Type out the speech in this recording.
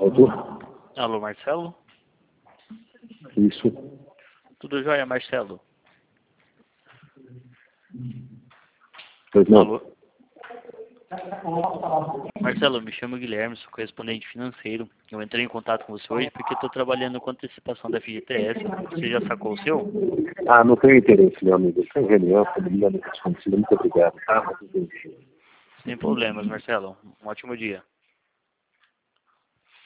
Arthur? Alô, Marcelo? Isso. Tudo jóia, Marcelo? Pois não. Alô? Marcelo, me chamo Guilherme, sou correspondente financeiro. Eu entrei em contato com você hoje porque estou trabalhando com antecipação da FGTS. Você já sacou o seu? Ah, não tenho interesse, meu amigo. Estou em reunião, estou me dando desconto. Muito obrigado, tá? Sem problemas, Marcelo. Um ótimo dia.